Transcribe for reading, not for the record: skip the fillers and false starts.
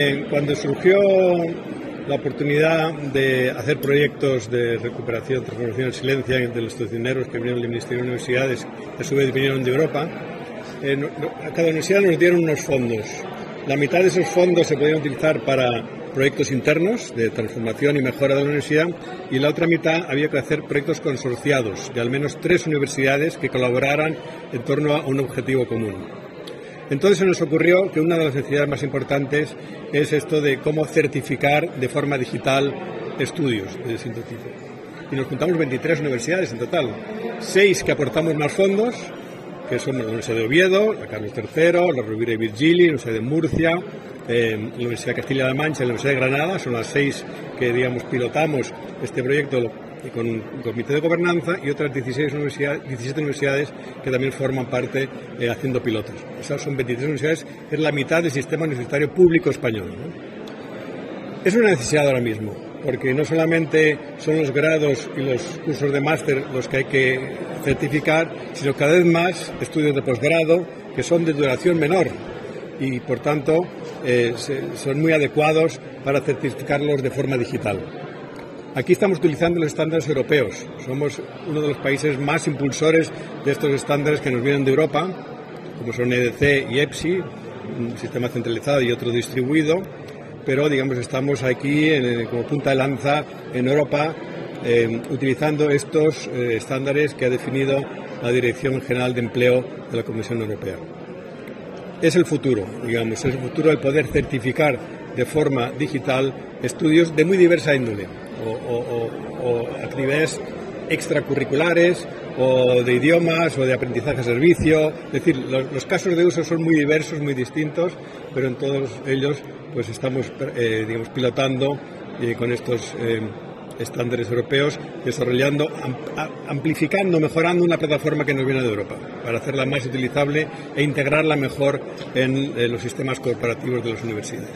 Cuando surgió la oportunidad de hacer proyectos de recuperación, transformación y resiliencia de los cocineros que vinieron del Ministerio de Universidades, que a su vez vinieron de Europa, a cada universidad nos dieron unos fondos. La mitad de esos fondos se podían utilizar para proyectos internos de transformación y mejora de la universidad, y la otra mitad había que hacer proyectos consorciados de al menos 3 universidades que colaboraran en torno a un objetivo común. Entonces se nos ocurrió que una de las necesidades más importantes es esto de cómo certificar de forma digital estudios de distinto tipo. Y nos juntamos 23 universidades en total, 6 que aportamos más fondos, que son la Universidad de Oviedo, la Carlos III, la Rovira y Virgili, la Universidad de Murcia, la Universidad de Castilla-La Mancha y la Universidad de Granada. Son las 6 que, pilotamos este proyecto con un comité de gobernanza, y otras 17 universidades que también forman parte haciendo pilotos. Esas son 23 universidades, es la mitad del sistema universitario público español, ¿no? Es una necesidad ahora mismo, porque no solamente son los grados y los cursos de máster los que hay que certificar, sino cada vez más estudios de posgrado que son de duración menor y, por tanto, son muy adecuados para certificarlos de forma digital. Aquí estamos utilizando los estándares europeos. Somos uno de los países más impulsores de estos estándares que nos vienen de Europa, como son EDC y EPSI, un sistema centralizado y otro distribuido, pero estamos aquí como punta de lanza en Europa utilizando estos estándares que ha definido la Dirección General de Empleo de la Comisión Europea. Es el futuro, es el futuro el poder certificar de forma digital estudios de muy diversa índole, o actividades extracurriculares, o de idiomas, o de aprendizaje a servicio. Es decir, los casos de uso son muy diversos, muy distintos, pero en todos ellos pues estamos pilotando con estos estándares europeos, desarrollando, amplificando, mejorando una plataforma que nos viene de Europa, para hacerla más utilizable e integrarla mejor en los sistemas corporativos de las universidades.